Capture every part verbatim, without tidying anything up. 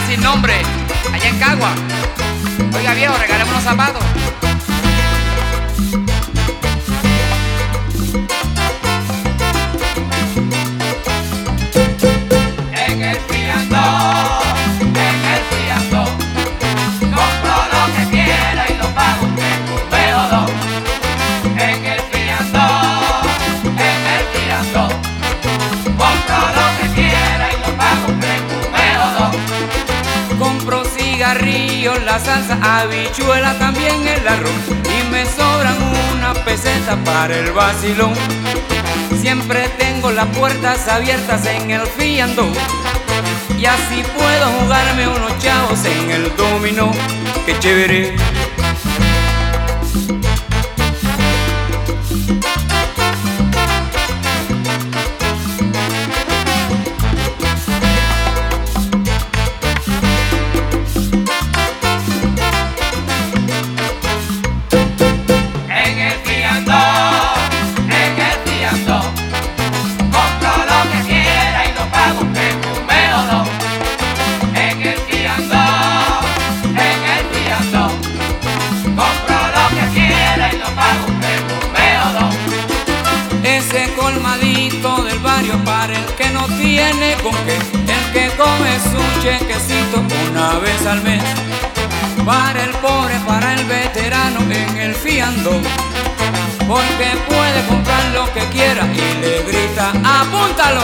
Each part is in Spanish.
sin nombre, allá en Cagua. Oiga viejo, regálame unos zapatos. En el fiandón, en el fiandón, compro lo que quiera y lo pago en un meodón. En el fiandón, en el fiandón, compro lo que quiera y lo pago en un meodón. Compro cigarrillos, la salsa, habichuela, también el arroz, y me sobran una peseta para el vacilón. Siempre tengo las puertas abiertas en el fiandón, y así puedo jugarme unos chavos en el dominó. ¡Qué chévere! En el fiandón, en el fiandón, compro lo que quiera y lo pago en un meodón. En el fiandón, en el fiandón, compro lo que quiera y lo pago en un meodón. Ese colmadito del barrio para el que no tiene con qué, el que come su chequecito una vez al mes. Para el pobre, para el veterano en el fiandón, porque puede comprar lo que quiera y le grita ¡apúntalo!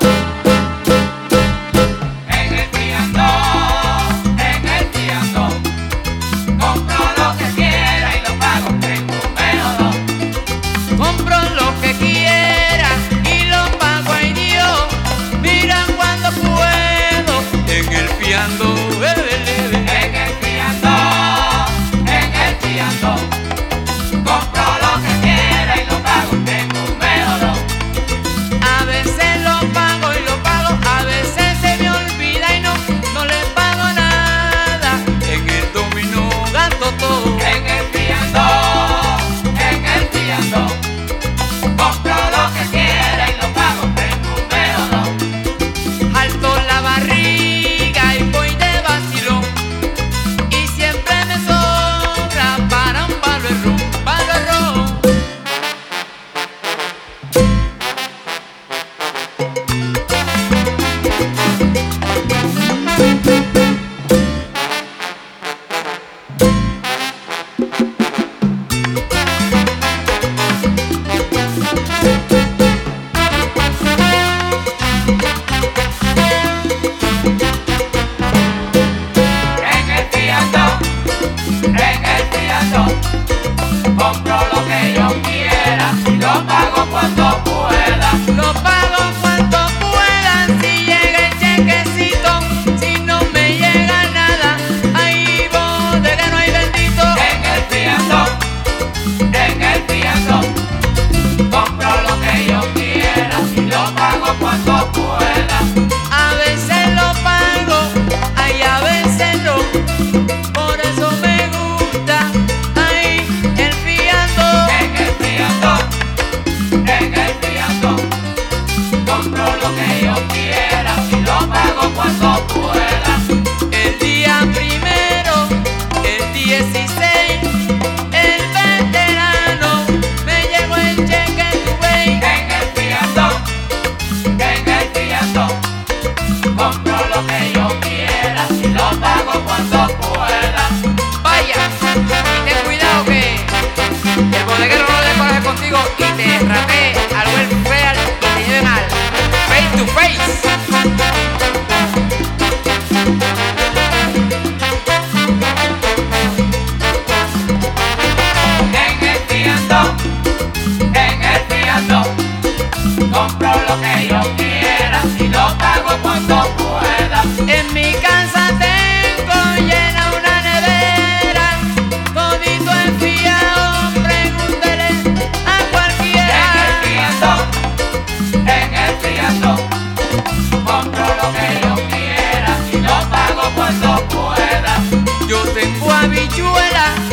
En el fiandón, en el fiandón, compro lo que quiera y lo pago en un meodón. Compro lo que quiera y lo pago, ay Dios, mira cuando puedo en el fiandón. En el fiandón, en el fiandón, compro lo que quiera y lo pago en un meodón. A veces lo pago y lo pago, a veces se me olvida y no, no le pago nada. En el dominó gasto todo. En el fiandón, en el fiandón, compro lo que quiera y lo pago en un meodón. Alto la barriga y voy de vacilón, y siempre me sobra para un palo de ron, palo de ron. En el fiandón, en el fiandón, compro lo que yo quiera y lo pago cuando pueda. Lo pago cuanto pueda, si llega el chequecito, si no me llega nada, ahí de que no hay bendito. En el fiandón, en el fiandón, compro lo que yo quiera y lo pago cuando pueda. A veces lo pago, ay, a veces no, por eso me gusta, ay, el fiandón. En el fiandón, en el fiandón, compro lo que yo quiera y lo pago cuando pueda. El día primero, el dieciséis, el veterano, me llegó el cheque tu güey. En el fiandón, en el fiandón, compro lo que yo quiera y lo pago cuando pueda. Vaya, y ten cuidado que el bodeguero no le coraje contigo y te rapé al welfare y te lleven al face to face. En el fiandón, en el fiandón, compro lo que yo quiera y lo pago cuando pueda. En mi casa tengo llena una nevera, todito enfiado, pregúntele a cualquiera. En el fiandón, en el fiandón, compro lo que yo quiera y lo pago cuando pueda. Yo tengo habichuela